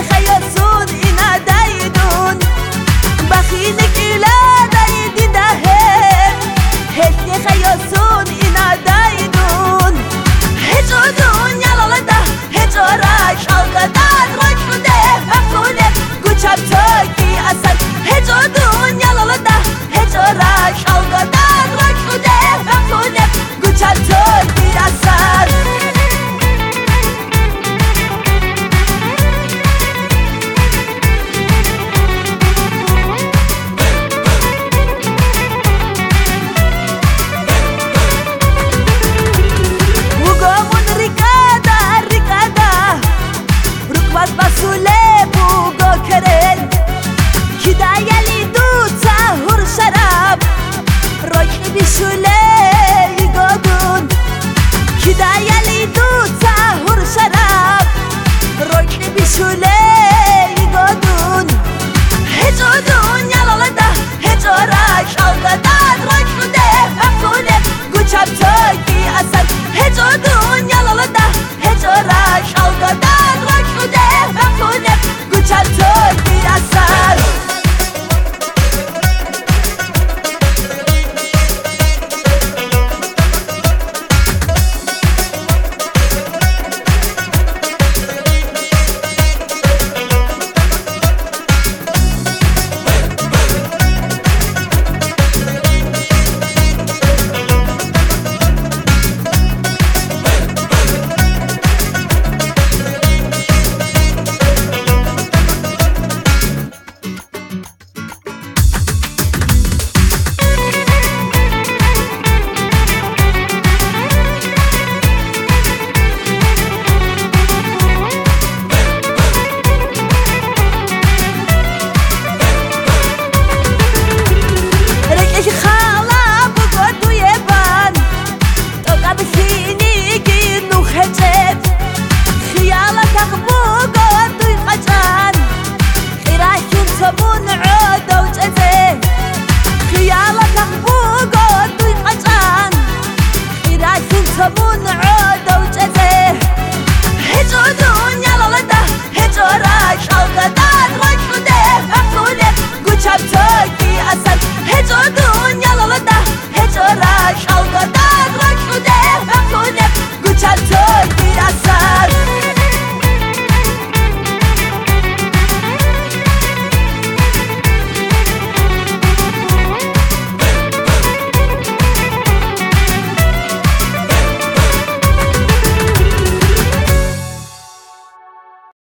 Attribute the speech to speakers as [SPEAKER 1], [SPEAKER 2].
[SPEAKER 1] خياسون إنا دايدون بخيلك إلى دايدي دهب هتي خياسون إنا دايدون هجودون يلا لده هجوراش القدر رجوده مفهولك قوشب توكي أسر هجودون يلا لده هجوراش القدر رجوده مفهولك قوشب توكي أسر شوله يقعدون كده يلي دو تهور شراب روكي بشوله